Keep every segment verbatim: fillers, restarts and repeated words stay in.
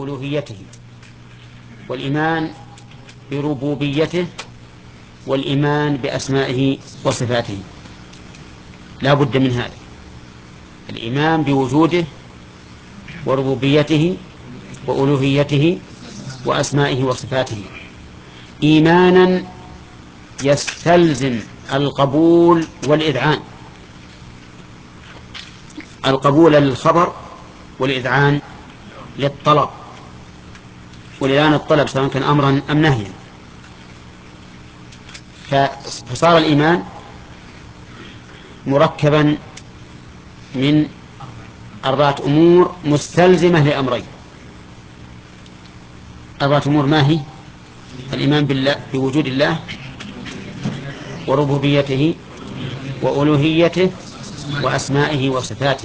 ألوهيته، والإيمان بربوبيته، والإيمان بأسمائه وصفاته. لا بد من هذا، الإيمان بوجوده وربوبيته وألوهيته وأسمائه وصفاته إيمانا يستلزم القبول والإذعان. القبول للخبر والإذعان للطلب، والإذعان الطلب سواء كان أمرا أم نهيا. فصار الإيمان مركبا من أربعة أمور مستلزمة لأمرين. أربعة أمور ما هي؟ الإيمان بالله بوجود الله وربوبيته وألوهيته وأسمائه وصفاته.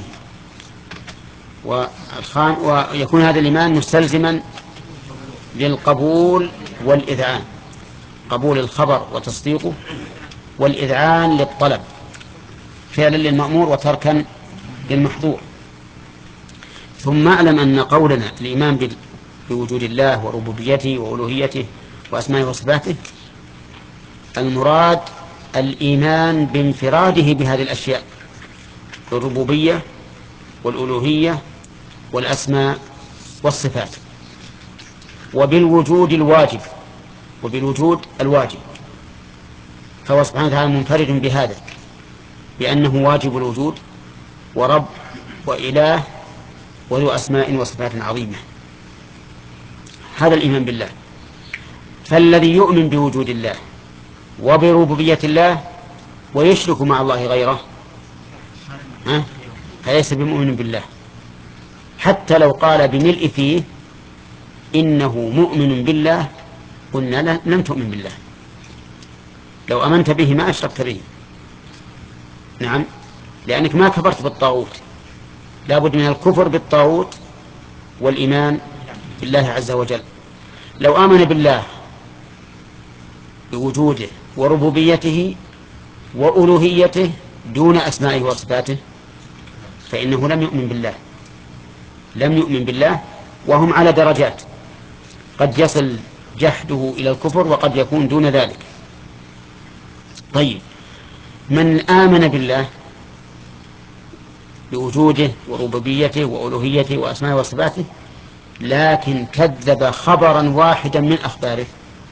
ويكون هذا الإيمان مستلزما للقبول والإذعان، قبول الخبر وتصديقه، والإذعان للطلب فعلا للمأمور وتركا للمحظور. ثم اعلم أن قولنا الإيمان بوجود الله وربوبيته وألوهيته وأسمائه وصفاته المراد الإيمان بانفراده بهذه الأشياء، الربوبية والألوهية والأسماء والصفات، وبالوجود الواجب وبالوجود الواجب. فهو سبحانه وتعالى منفرد بهذا، بأنه واجب الوجود ورب وإله وذو أسماء وصفات عظيمة. هذا الإيمان بالله. فالذي يؤمن بوجود الله وبربوبية الله ويشرك مع الله غيره ها فليس بمؤمن بالله، حتى لو قال بملء فيه إنه مؤمن بالله قلنا لم تؤمن بالله. لو أمنت به ما أشركت به. نعم، لأنك ما كفرت بالطاغوت. لا بد من الكفر بالطاغوت والإيمان بالله عز وجل. لو آمن بالله بوجوده وربوبيته وألوهيته دون أسمائه وصفاته فإنه لم يؤمن بالله، لم يؤمن بالله. وهم على درجات، قد يصل جحده إلى الكفر وقد يكون دون ذلك. طيب، من آمن بالله بوجوده وربوبيته وألوهيته وأسمائه وصفاته لكن كذب خبرا واحدا من أخباره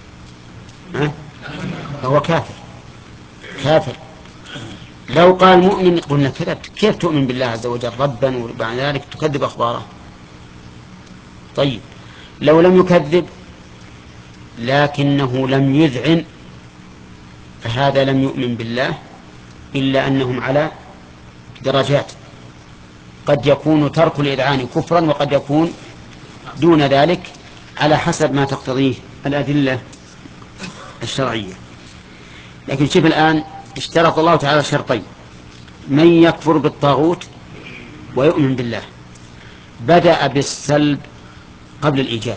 فهو كافر كافر. لو قال مؤمن قلنا كذا، كيف تؤمن بالله عز وجل ربا وبعد ذلك تكذب أخباره؟ طيب، لو لم يكذب لكنه لم يذعن فهذا لم يؤمن بالله، إلا أنهم على درجات، قد يكون ترك الإذعان كفرا وقد يكون دون ذلك على حسب ما تقتضيه الأدلة الشرعية. لكن شوف الآن، اشترط الله تعالى شرطين: من يكفر بالطاغوت ويؤمن بالله. بدأ بالسلب قبل الإيجاب.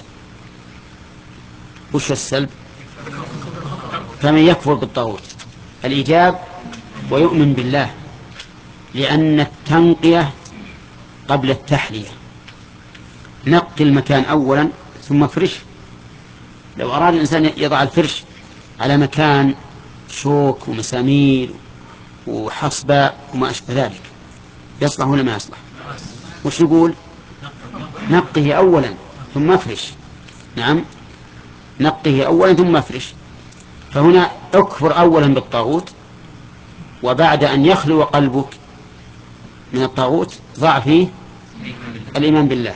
وش السلب؟ فمن يكفر بالطاغوت الإيجاب ويؤمن بالله، لأن التنقية قبل التحلية. نقي المكان أولا ثم افرش. لو أراد الإنسان يضع الفرش على مكان شوك ومسامير وحصباء وما أشبه ذلك يصلح ولا ما يصلح؟ وش نقول؟ نقه أولا ثم افرش. نعم، نقه أولا ثم افرش. فهنا اكفر أولا بالطاغوت، وبعد أن يخلو قلبك من الطاغوت ضع فيه الإيمان بالله.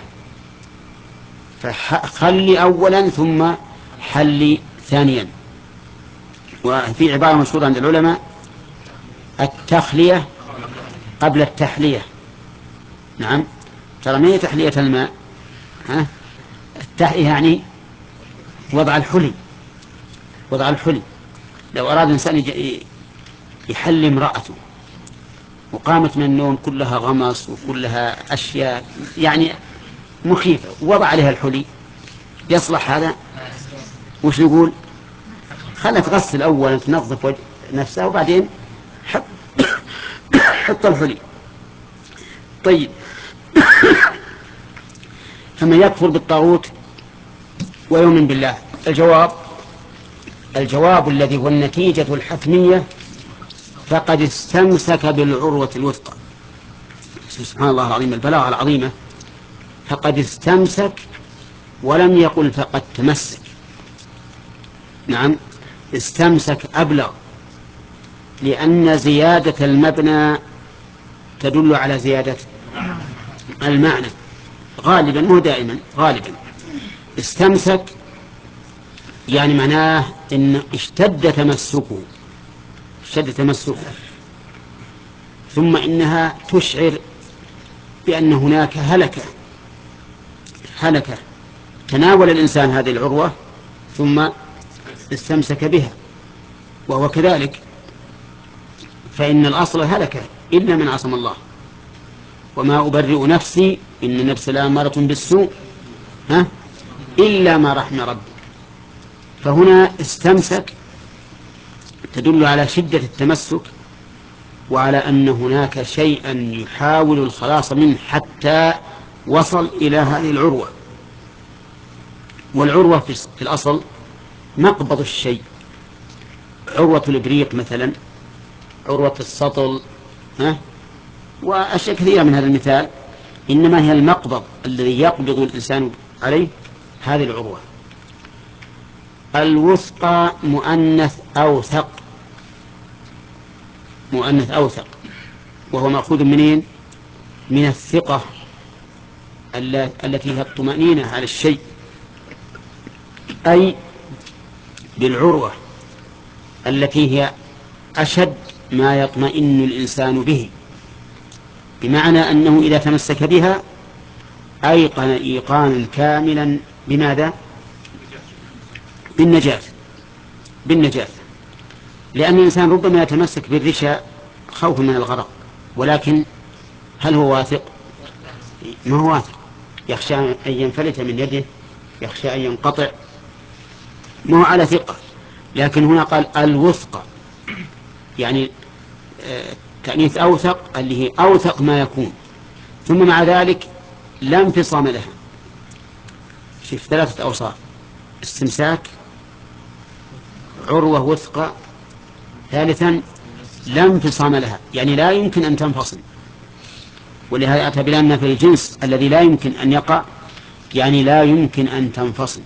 فخلي أولا ثم حلي ثانيا. وفي عبارة مشهورة عند العلماء: التخلية قبل التحلية. نعم، ترى ما هي تحلية الماء؟ ها؟ التحلية يعني وضع الحلي، وضع الحلي. لو أراد الإنسان يحلي امرأته وقامت من النوم كلها غمص وكلها أشياء يعني مخيفة ووضع عليها الحلي، يصلح هذا؟ وش نقول؟ خلها تغسل أولا، تنظف نفسها، وبعدين حط حط الحلي. طيب، فمن يكفر بالطاغوت ويؤمن بالله. الجواب الجواب الذي هو النتيجة الحتمية: فقد استمسك بالعروة الوثقى. سبحان الله العظيم، البلاغة العظيمة. فقد استمسك ولم يقل فقد تمسك. نعم، استمسك أبلغ، لأن زيادة المبنى تدل على زيادة المعنى غالبا، مو دائما، غالبا. استمسك يعني معناه إن اشتد تمسكه اشتد تمسكه ثم إنها تشعر بأن هناك هلكة هلكة تناول الإنسان هذه العروة ثم استمسك بها، وهو كذلك، فإن الأصل هلكة إلا من عصم الله. وما أبرئ نفسي إن النفس لأمارة بالسوء ها إلا ما رحم ربي. فهنا استمسك تدل على شدة التمسك، وعلى أن هناك شيئا يحاول الخلاص منه حتى وصل إلى هذه العروة. والعروة في الأصل مقبض الشيء، عروة الإبريق مثلا، عروة السطل، ها وأشياء كثيرة من هذا المثال، إنما هي المقبض الذي يقبض الإنسان عليه هذه العروة. الوثقى مؤنث أوثق، مؤنث أوثق، وهو مأخوذ منين؟ من الثقة التي هي الطمأنينة على الشيء، أي بالعروة التي هي أشد ما يطمئن الإنسان به، بمعنى أنه إذا تمسك بها أيقن إيقانا كاملا بماذا؟ بالنجاة بالنجاة لأن الإنسان ربما يتمسك بالرشا خوفا من الغرق، ولكن هل هو واثق؟ ما هو واثق، يخشى أن ينفلت من يده، يخشى أن ينقطع، ما هو على ثقة. لكن هنا قال الوثقى، يعني تأنيث أوثق اللي هي أوثق ما يكون، ثم مع ذلك لا انفصام لها. في ثلاثة أوصاف: استمساك، عروة وثقى، ثالثا لا انفصام لها، يعني لا يمكن أن تنفصل. ولهذا أتى بلان في الجنس الذي لا يمكن أن يقع، يعني لا يمكن أن تنفصل.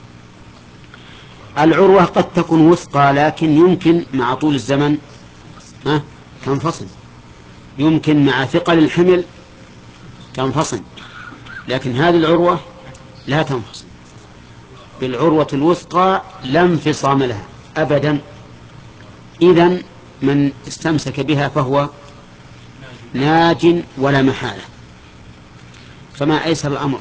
العروة قد تكون وثقى لكن يمكن مع طول الزمن ها تنفصل، يمكن مع ثقل الحمل تنفصل، لكن هذه العروة لا تنفصل. بالعروة الوثقى لا انفصام لها أبدا. إذن من استمسك بها فهو ناج ولا محالة. فما أيسر الأمر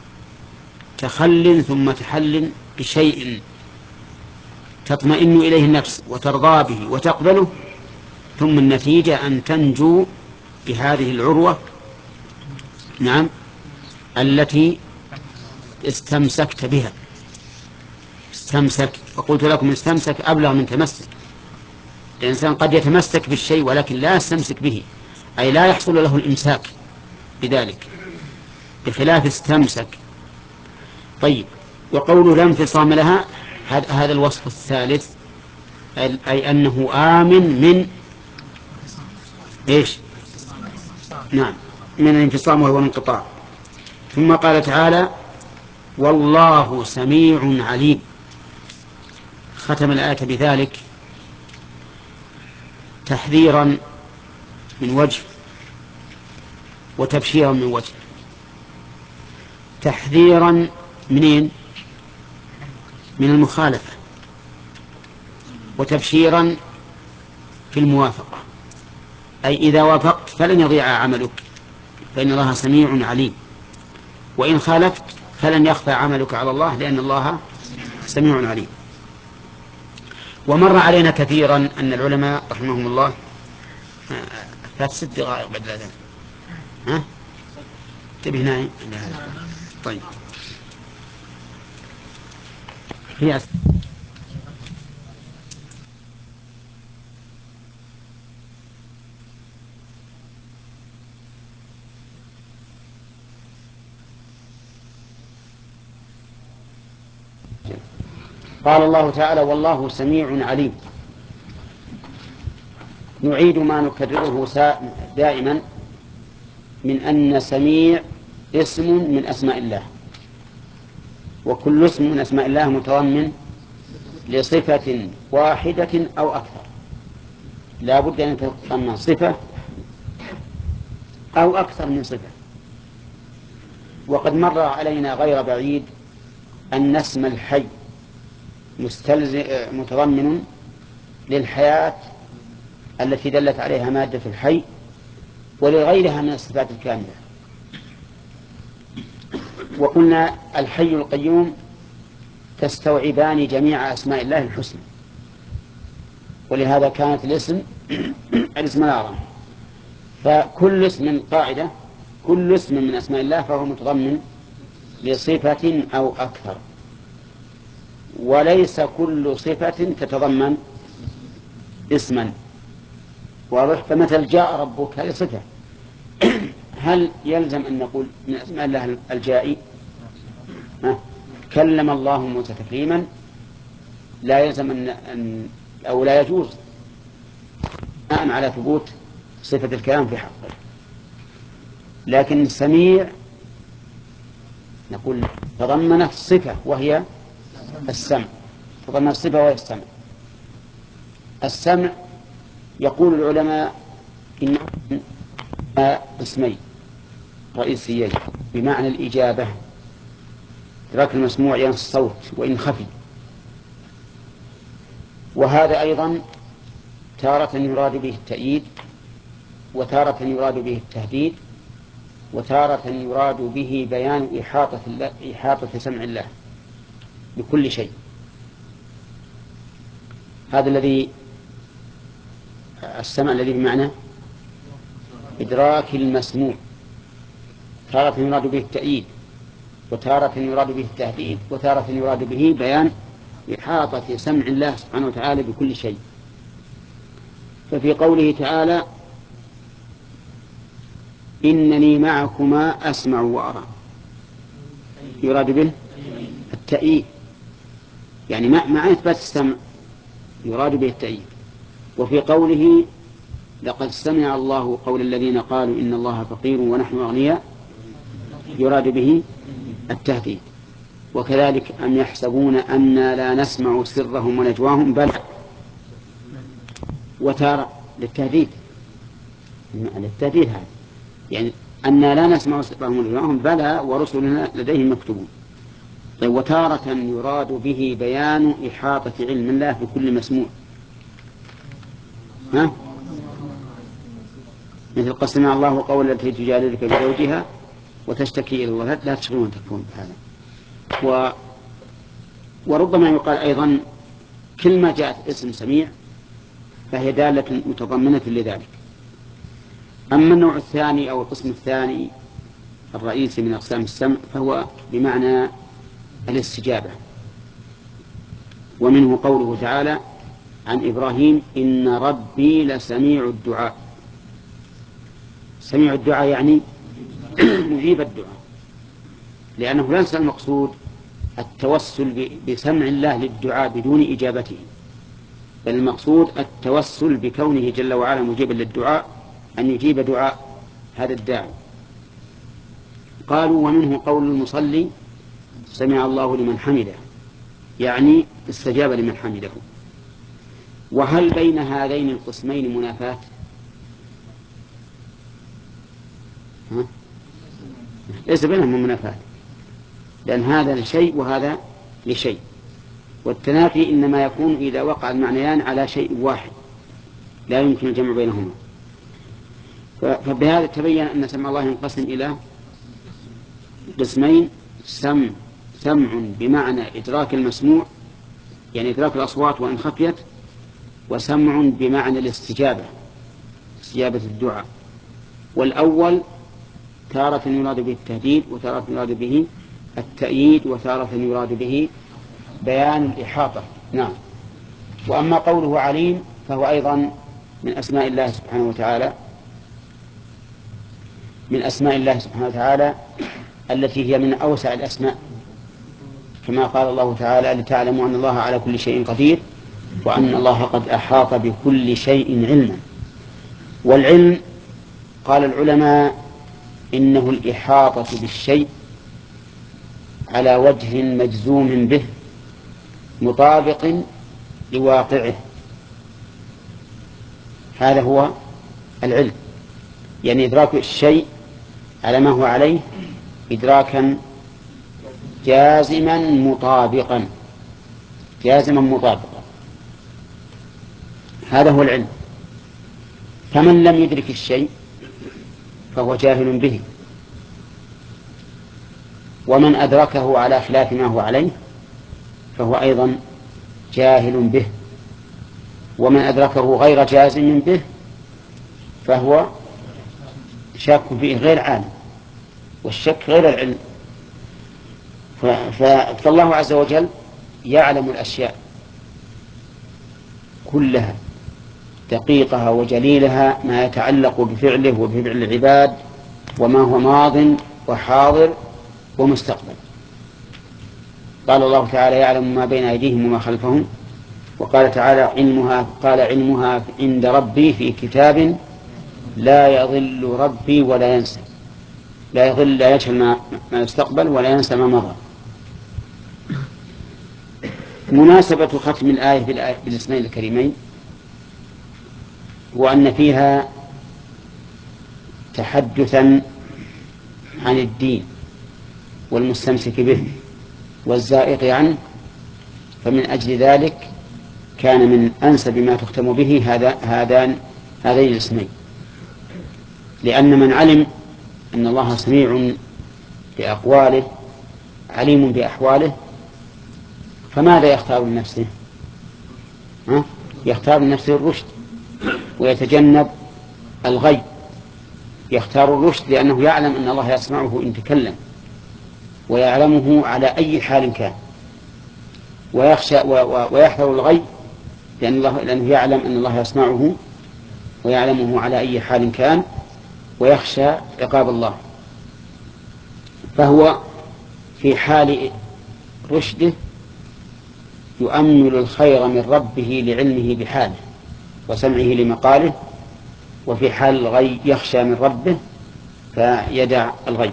تخل ثم تحل بشيء تطمئن إليه النفس وترضى به وتقبله، ثم النتيجة أن تنجو بهذه العروة، نعم، التي استمسكت بها. استمسك، وقلت لكم استمسك أبلغ من تمسك. الإنسان قد يتمسك بالشيء ولكن لا يستمسك به، أي لا يحصل له الإمساك بذلك، بخلاف استمسك. طيب، وقوله لا انفصام لها، هذا الوصف الثالث، أي أنه آمن من إيش؟ نعم، من الانفصام وهو الانقطاع. ثم قال تعالى: والله سميع عليم. ختم الآية بذلك تحذيرا من وجه وتبشيرا من وجه. تحذيرا منين؟ من المخالفة، وتبشيرا في الموافقة، أي إذا وافقت فلن يضيع عملك، فإن الله سميع عليم، وإن خالفت فلن يخفى عملك على الله، لأن الله سميع عليم. ومر علينا كثيرا أن العلماء رحمهم الله ثلاث ست دقائق بعد الأذان، ها تبي نايم؟ طيب، هي قال الله تعالى: والله سميع عليم. نعيد ما نكرره دائما من أن سميع اسم من أسماء الله، وكل اسم من أسماء الله متضمن لصفة واحدة أو أكثر، لا بد أن تتضمن صفة أو أكثر من صفة. وقد مر علينا غير بعيد أن اسم الحي مستلزم متضمن للحياة التي دلت عليها مادة الحي ولغيرها من الصفات الكاملة. وقلنا الحي القيوم تستوعبان جميع أسماء الله الحسنى، ولهذا كانت الاسم الاسم الأعظم. فكل اسم قاعدة، كل اسم من أسماء الله فهو متضمن لصفة أو أكثر، وليس كل صفة تتضمن اسما. واضح؟ فمثل جاء ربك هذه صفة، هل يلزم أن نقول من أسماء الله الجائي؟ كلم الله موسى تكليما، لا يلزم أن, أن أو لا يجوز بناء على ثبوت صفة الكلام في حقه. لكن السميع نقول تضمنت صفة وهي السمع، تضمنت صفة وهي السمع. السمع يقول العلماء إن اسمين رئيسيين بمعنى الإجابة، إدراك المسموع يعني الصوت وإن خفي. وهذا أيضا تارة يراد به التأييد، وتارة يراد به التهديد، وتارة يراد به بيان إحاطة, إحاطة سمع الله بكل شيء. هذا الذي السمع الذي بمعنى إدراك المسموع، تارة يراد به التأييد، وتارة يراد به التهديد، وتارة يراد به بيان إحاطة سمع الله سبحانه وتعالى بكل شيء. ففي قوله تعالى: إنني معكما أسمع وأرى، يراد به التأييد، يعني مع إثبات السمع يراد به التأييد. وفي قوله: لقد سمع الله قول الذين قالوا إن الله فقير ونحن أغنياء، يراد به التهديد. وكذلك أم يحسبون أنا لا نسمع سرهم ونجواهم، بل وتارة للتهديد، للتهديد هذا يعني أنا لا نسمع سرهم ونجواهم بلى ورسلنا لديهم مكتوبون. طيب وتارة يراد به بيان إحاطة علم الله بكل مسموع، ها؟ مثل قد سمع الله قول التي تجادلك في زوجها وتشتكي إلى الله، لا تشغلون تكفون بهذا. و... وربما يقال أيضا كل ما جاءت اسم سميع فهي دالة متضمنة لذلك. أما النوع الثاني أو القسم الثاني الرئيسي من أقسام السمع فهو بمعنى الاستجابة، ومنه قوله تعالى عن إبراهيم: إن ربي لسميع الدعاء. سميع الدعاء يعني مجيب الدعاء، لأنه ليس المقصود التوسل بسمع الله للدعاء بدون إجابته، بل المقصود التوسل بكونه جل وعلا مجيبا للدعاء، أن يجيب دعاء هذا الداعي. قالوا: ومنه قول المصلي: سمع الله لمن حمده، يعني استجاب لمن حمده. وهل بين هذين القسمين منافاة؟ ها؟ ليس بينهم منافاة، لأن هذا لشيء وهذا لشيء، والتنافي إنما يكون إذا وقع المعنيان على شيء واحد لا يمكن الجمع بينهما. فبهذا تبين أن سمع الله ينقسم إلى قسمين: سمع سمع بمعنى إدراك المسموع يعني إدراك الأصوات وإن خفيت، وسمع بمعنى الاستجابة، استجابة الدعاء. والأول تارة يراد به التهديد، وتارة يراد به التأييد، وتارة يراد به بيان الإحاطة. نعم. وأما قوله عليم فهو أيضا من أسماء الله سبحانه وتعالى، من أسماء الله سبحانه وتعالى التي هي من أوسع الأسماء، كما قال الله تعالى لتعلموا أن الله على كل شيء قدير وأن الله قد أحاط بكل شيء علما. والعلم قال العلماء إنه الإحاطة بالشيء على وجه مجزوم به مطابق لواقعه، هذا هو العلم، يعني إدراك الشيء على ما هو عليه إدراكا جازما مطابقا جازما مطابقا هذا هو العلم. فمن لم يدرك الشيء فهو جاهل به، ومن أدركه على خلاف ما هو عليه فهو أيضا جاهل به، ومن أدركه غير جازم به فهو شاك فيه غير عالم، والشك غير العلم. فالله عز وجل يعلم الأشياء كلها دقيقها وجليلها، ما يتعلق بفعله وبفعل العباد، وما هو ماض وحاضر ومستقبل. قال الله تعالى يعلم ما بين أيديهم وما خلفهم، وقال تعالى علمها قال علمها عند ربي في كتاب لا يضل ربي ولا ينسى. لا يضل لا يجهل ما, ما يستقبل ولا ينسى ما مضى. مناسبة ختم الآية بالاسمين الكريمين هو أن فيها تحدثا عن الدين والمستمسك به والزائغ عنه، فمن أجل ذلك كان من أنسب ما تختم به هذا هذان هذين الاسمين، لأن من علم أن الله سميع بأقواله عليم بأحواله فماذا يختار لنفسه؟ ها؟ يختار لنفسه الرشد ويتجنب الغي. يختار الرشد لأنه يعلم أن الله يسمعه إن تكلم، ويعلمه على أي حال كان، ويخشى ويحذر الغي لأن الله لأنه يعلم أن الله يسمعه ويعلمه على أي حال كان، ويخشى عقاب الله. فهو في حال رشده يؤمل الخير من ربه لعلمه بحاله وسمعه لمقاله، وفي حال الغي يخشى من ربه فيدع الغي.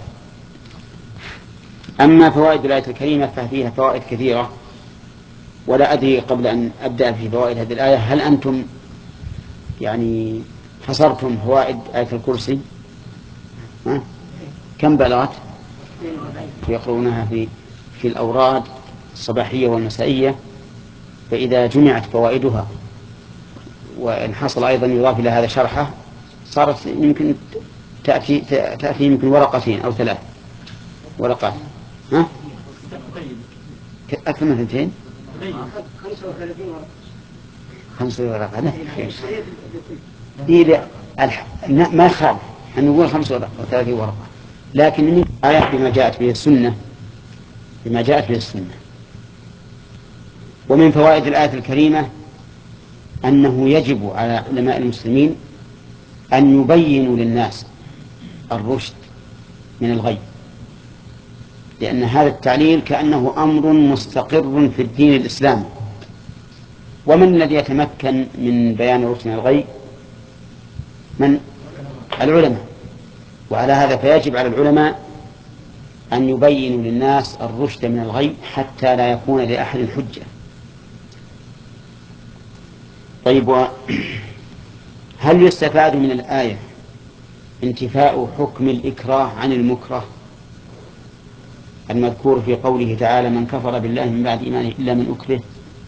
أما فوائد الآية الكريمة ففيها فوائد كثيرة، ولا أدري قبل أن أبدأ في فوائد هذه الآية هل أنتم يعني حصرتم فوائد آية الكرسي؟ ها؟ كم بلغت؟ يقرؤونها في في الأوراد الصباحية والمسائية، فإذا جمعت فوائدها وإن حصل أيضا يضاف إلى هذا شرحه صارت يمكن تأتي تأتي يمكن ورقتين أو ثلاث ورقات. ها؟ أكثر من اثنتين؟ خمسة ورقة لا إيه ما خالف أن نقول خمسة ورقة وثلاثين ورقة، لكن من آيات بما جاءت به السنة بما جاءت به السنة. ومن فوائد الآية الكريمة أنه يجب على علماء المسلمين أن يبينوا للناس الرشد من الغي، لأن هذا التعليل كأنه أمر مستقر في الدين الإسلامي. ومن الذي يتمكن من بيان الرشد من الغي؟ من؟ العلماء. وعلى هذا فيجب على العلماء أن يبينوا للناس الرشد من الغي حتى لا يكون لأحد حجة. طيب، هل يستفاد من الآية انتفاء حكم الإكراه عن المكره المذكور في قوله تعالى من كفر بالله من بعد إيمانه إلا من أكره؟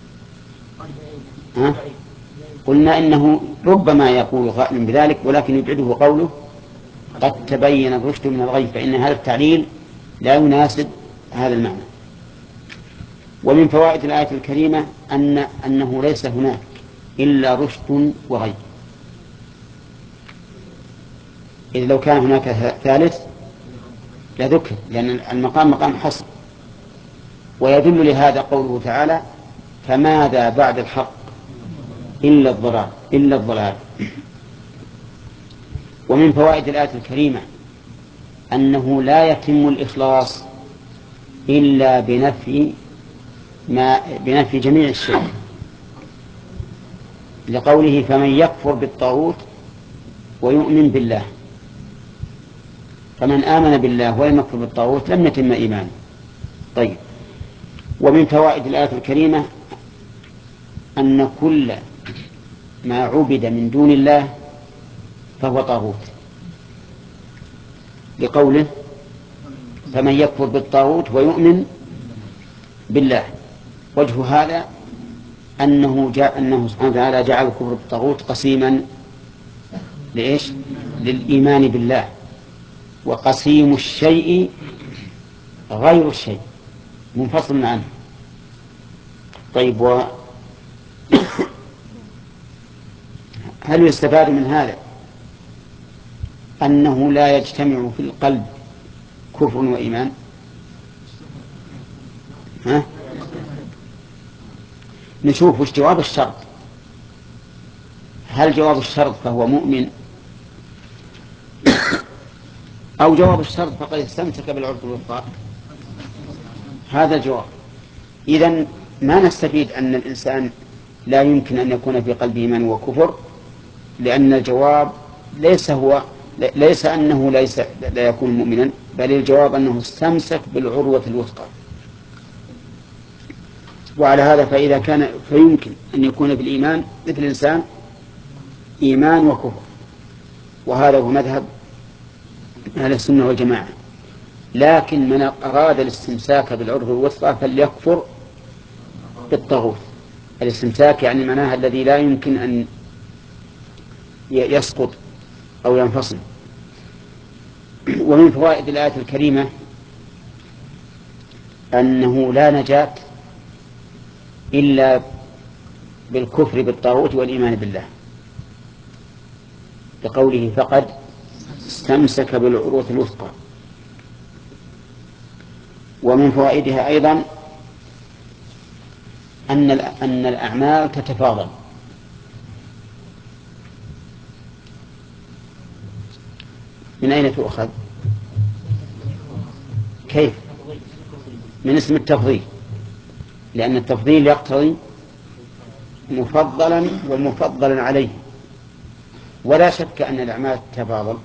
ها؟ قلنا إنه ربما يقول غائل بذلك، ولكن يبعده قوله قد تبين الرشد من الغي، فإن هذا التعليل لا يناسب هذا المعنى. ومن فوائد الآية الكريمة أن أنه ليس هناك إلا رشد وغي، إذ لو كان هناك ثالث لذكر، لأن المقام مقام حصر. ويدل لهذا قوله تعالى فماذا بعد الحق إلا الضلال إلا الضلال. ومن فوائد الآية الكريمة أنه لا يتم الإخلاص إلا بنفي ما بنفي جميع الشرك، لقوله فمن يكفر بالطاغوت ويؤمن بالله، فمن آمن بالله ولم يكفر بالطاغوت لم يتم إيمانه. طيب، ومن فوائد الآية الكريمة أن كل ما عبد من دون الله فهو طاغوت، لقوله فمن يكفر بالطاغوت ويؤمن بالله. وجه هذا أنه جاء أنه سبحانه وتعالى جعل الكفر بالطاغوت قسيما لإيش؟ للإيمان بالله، وقسيم الشيء غير الشيء منفصل عنه. طيب، وهل يستفاد من هذا أنه لا يجتمع في القلب كفر وإيمان؟ ها؟ نشوف وش جواب الشرط. هل جواب الشرط فهو مؤمن، أو جواب الشرط فقد استمسك بالعروة الوثقى؟ هذا الجواب. إذن ما نستفيد أن الإنسان لا يمكن أن يكون في قلبه إيمان وكفر، لأن الجواب ليس هو ليس أنه ليس لا يكون مؤمنا، بل الجواب أنه استمسك بالعروة الوثقى. وعلى هذا فإذا كان فيمكن أن يكون بالإيمان مثل الإنسان إيمان وكفر، وهذا هو مذهب أهل السنة والجماعة. لكن من أراد الاستمساك بالعروة الوثقى فليكفر بالطاغوت. الاستمساك يعني معناها الذي لا يمكن أن يسقط أو ينفصل. ومن فوائد الآية الكريمة أنه لا نجاة إلا بالكفر بالطاغوت والإيمان بالله، لقوله فقد استمسك بالعروة الوثقى. ومن فوائدها أيضا أن أن الأعمال تتفاضل. من أين تؤخذ؟ كيف؟ من اسم التفضيل، لأن التفضيل يقتضي مفضلا ومفضلا عليه، ولا شك أن الأعمال تتفاضل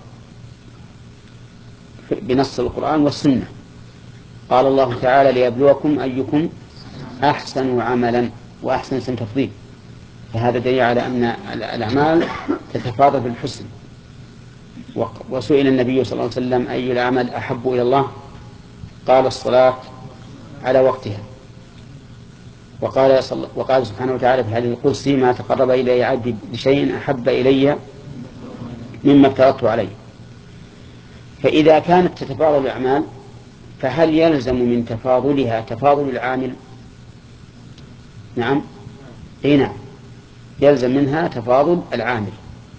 بنص القرآن والسنة. قال الله تعالى ليبلوكم أيكم أحسن عملا، وأحسن اسم تفضيل، فهذا دليل على أن الأعمال تتفاضل في الحسن. وسئل النبي صلى الله عليه وسلم أي العمل أحب إلى الله؟ قال الصلاة على وقتها. وقال, وقال سبحانه وتعالى في الحديث القدسي ما تقرب إلي عبدي بشيء أحب إلي مما افترضت عليه. فإذا كانت تتفاضل الأعمال فهل يلزم من تفاضلها تفاضل العامل؟ نعم، اي نعم، يلزم منها تفاضل العامل.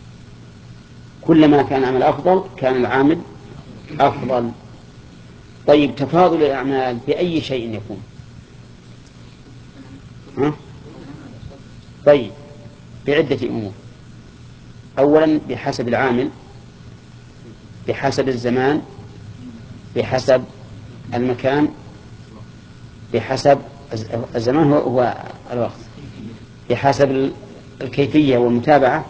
كلما كان العمل أفضل كان العامل أفضل. طيب، تفاضل الأعمال بأي شيء يكون؟ ها؟ طيب، بعدة أمور. أولا بحسب العامل، بحسب الزمان، بحسب المكان، بحسب الزمان هو, هو الوقت، بحسب الكيفية والمتابعة،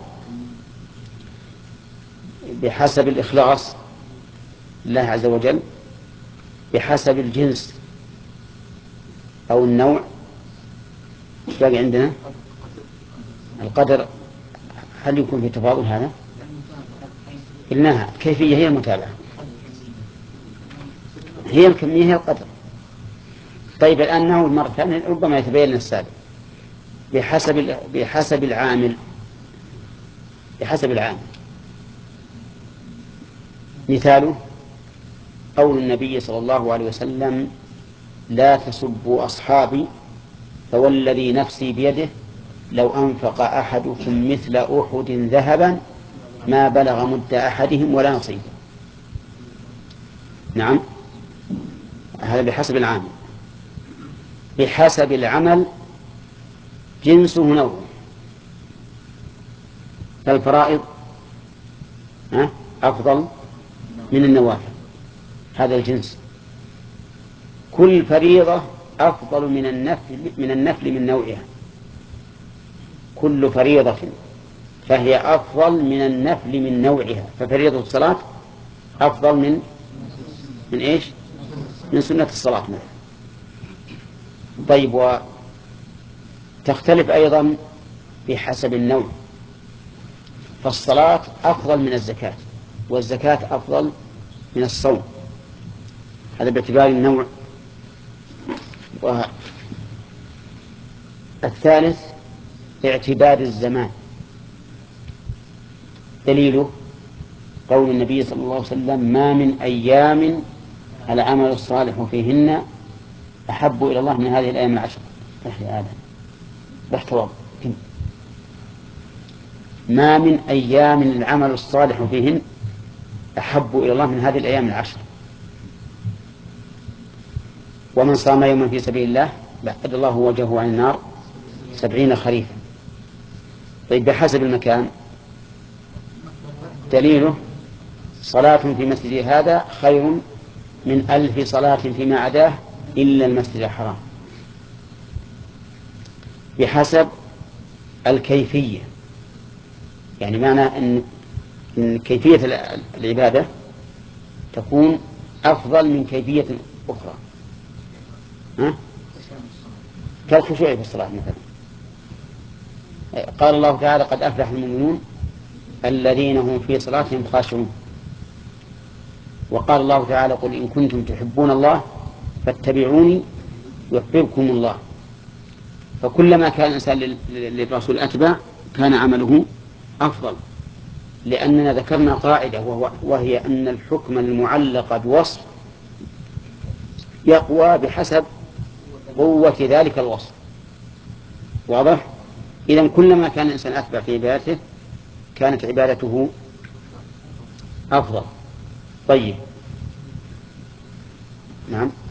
بحسب الإخلاص لله عز وجل، بحسب الجنس أو النوع. ايش باقي عندنا؟ القدر. هل يكون في تفاضل هذا؟ قلناها الكيفية هي المتابعة، هي الكمية هي القدر. طيب، الآن نعود مرة ثانية ربما يتبين السابق. بحسب بحسب العامل، بحسب العامل مثاله قول النبي صلى الله عليه وسلم لا تسبوا أصحابي فوالذي نفسي بيده لو أنفق أحدكم مثل أحد ذهبا ما بلغ مد أحدهم ولا نصيبه. نعم، هذا بحسب العامل. بحسب العمل جنسه نوعه. فالفرائض أفضل من النوافل، هذا الجنس. كل فريضة أفضل من النفل من النفل من نوعها، كل فريضة فهي أفضل من النفل من نوعها، ففريضة الصلاة أفضل من من إيش؟ من سنة الصلاة مثلا. طيب، وتختلف أيضا بحسب النوع، فالصلاة أفضل من الزكاة، والزكاة أفضل من الصوم، هذا باعتبار النوع. والثالث اعتبار الزمان، دليله قول النبي صلى الله عليه وسلم: ما من أيام العمل الصالح فيهن أحب إلى الله من هذه الأيام العشر. يا آدم باحتواض، ما من أيام العمل الصالح فيهن أحب إلى الله من هذه الأيام العشر. ومن صام يوما في سبيل الله بعد الله وجهه عن النار سبعين خريفا. طيب، بحسب المكان دليله: صلاة في مسجد هذا خير من ألف صلاة فيما عداه إلا المسجد الحرام. بحسب الكيفية، يعني معنى أن إن كيفية العبادة تكون أفضل من كيفية أخرى. ها؟ كالخشوع في الصلاة مثلا، قال الله تعالى: قد أفلح المؤمنون الذين هم في صلاتهم خاشعون. وقال الله تعالى: قل إن كنتم تحبون الله فاتبعوني يحببكم الله. فكلما كان الإنسان للرسول أتبع كان عمله أفضل، لأننا ذكرنا قاعدة وهي أن الحكم المعلق بوصف يقوى بحسب قوة ذلك الوصف. واضح؟ إذن كلما كان الإنسان أتبع في عبادته كانت عبادته أفضل. طيب، نعم.